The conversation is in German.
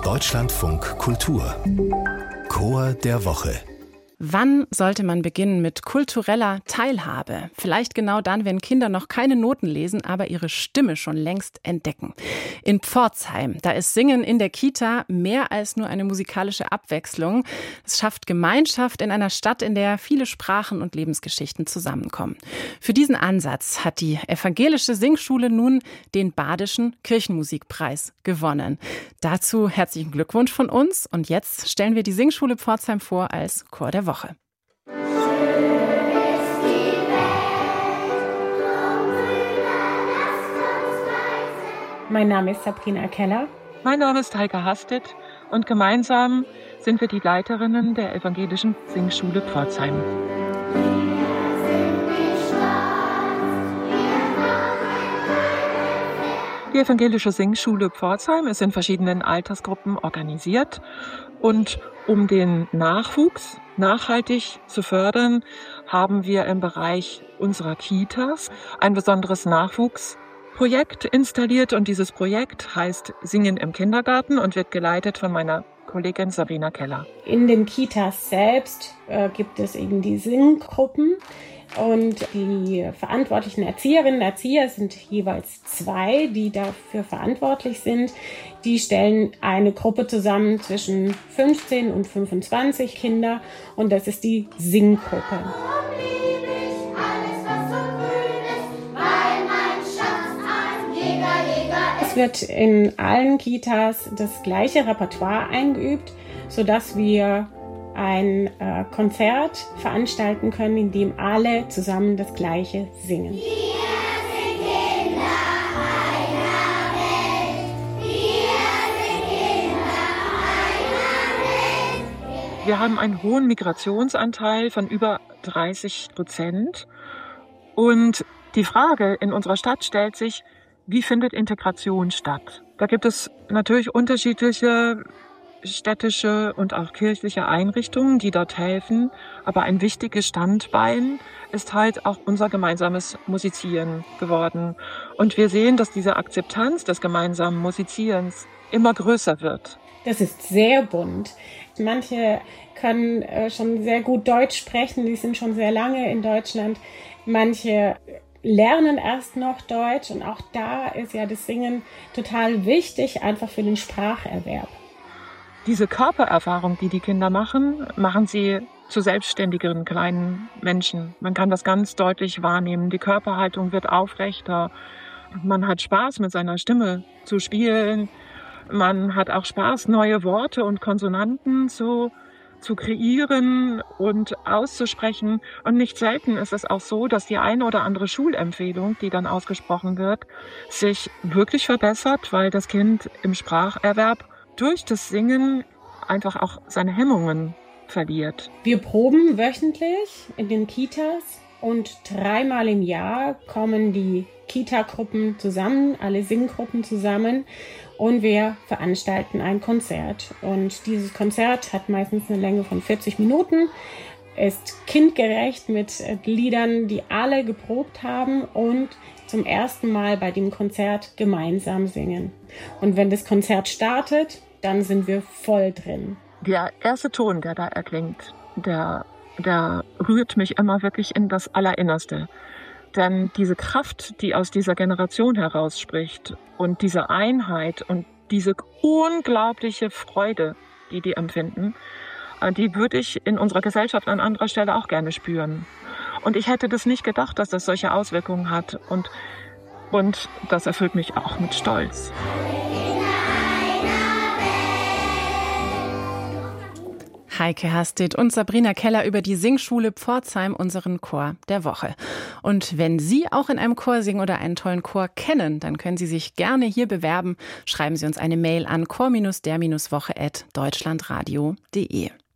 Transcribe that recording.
Deutschlandfunk Kultur Chor der Woche. Wann sollte man beginnen mit kultureller Teilhabe? Vielleicht genau dann, wenn Kinder noch keine Noten lesen, aber ihre Stimme schon längst entdecken. In Pforzheim, da ist Singen in der Kita mehr als nur eine musikalische Abwechslung. Es schafft Gemeinschaft in einer Stadt, in der viele Sprachen und Lebensgeschichten zusammenkommen. Für diesen Ansatz hat die evangelische Singschule nun den Badischen Kirchenmusikpreis gewonnen. Dazu herzlichen Glückwunsch von uns. Und jetzt stellen wir die Singschule Pforzheim vor als Chor der Woche. Mein Name ist Sabrina Keller. Mein Name ist Heike Hastet und gemeinsam sind wir die Leiterinnen der evangelischen Singschule Pforzheim. Die evangelische Singschule Pforzheim ist in verschiedenen Altersgruppen organisiert und um den Nachwuchs nachhaltig zu fördern, haben wir im Bereich unserer Kitas ein besonderes Nachwuchsprojekt installiert und dieses Projekt heißt Singen im Kindergarten und wird geleitet von meiner Kollegin Sabrina Keller. In den Kitas selbst gibt es eben die Singgruppen und die verantwortlichen Erzieherinnen und Erzieher sind jeweils 2, die dafür verantwortlich sind. Die stellen eine Gruppe zusammen zwischen 15 und 25 Kinder und das ist die Singgruppe. Es wird in allen Kitas das gleiche Repertoire eingeübt, sodass wir ein Konzert veranstalten können, in dem alle zusammen das Gleiche singen. Wir sind Kinder einer Welt. Wir sind Kinder einer Welt. Wir haben einen hohen Migrationsanteil von über 30%. Und die Frage in unserer Stadt stellt sich, wie findet Integration statt? Da gibt es natürlich unterschiedliche städtische und auch kirchliche Einrichtungen, die dort helfen. Aber ein wichtiges Standbein ist halt auch unser gemeinsames Musizieren geworden. Und wir sehen, dass diese Akzeptanz des gemeinsamen Musizierens immer größer wird. Das ist sehr bunt. Manche können schon sehr gut Deutsch sprechen, die sind schon sehr lange in Deutschland. Manche lernen erst noch Deutsch und auch da ist ja das Singen total wichtig, einfach für den Spracherwerb. Diese Körpererfahrung, die die Kinder machen, machen sie zu selbstständigeren kleinen Menschen. Man kann das ganz deutlich wahrnehmen. Die Körperhaltung wird aufrechter. Man hat Spaß, mit seiner Stimme zu spielen. Man hat auch Spaß, neue Worte und Konsonanten zu kreieren und auszusprechen. Und nicht selten ist es auch so, dass die eine oder andere Schulempfehlung, die dann ausgesprochen wird, sich wirklich verbessert, weil das Kind im Spracherwerb durch das Singen einfach auch seine Hemmungen verliert. Wir proben wöchentlich in den Kitas und 3-mal im Jahr kommen die Kita-Gruppen zusammen, alle Singgruppen zusammen und wir veranstalten ein Konzert. Und dieses Konzert hat meistens eine Länge von 40 Minuten, ist kindgerecht mit Liedern, die alle geprobt haben und zum ersten Mal bei dem Konzert gemeinsam singen. Und wenn das Konzert startet, dann sind wir voll drin. Der erste Ton, der da erklingt, der rührt mich immer wirklich in das Allerinnerste. Denn diese Kraft, die aus dieser Generation herausspricht und diese Einheit und diese unglaubliche Freude, die empfinden, die würde ich in unserer Gesellschaft an anderer Stelle auch gerne spüren. Und ich hätte das nicht gedacht, dass das solche Auswirkungen hat. Und das erfüllt mich auch mit Stolz. Heike Hastet und Sabrina Keller über die Singschule Pforzheim, unseren Chor der Woche. Und wenn Sie auch in einem Chor singen oder einen tollen Chor kennen, dann können Sie sich gerne hier bewerben. Schreiben Sie uns eine Mail an chor-der-woche@deutschlandradio.de.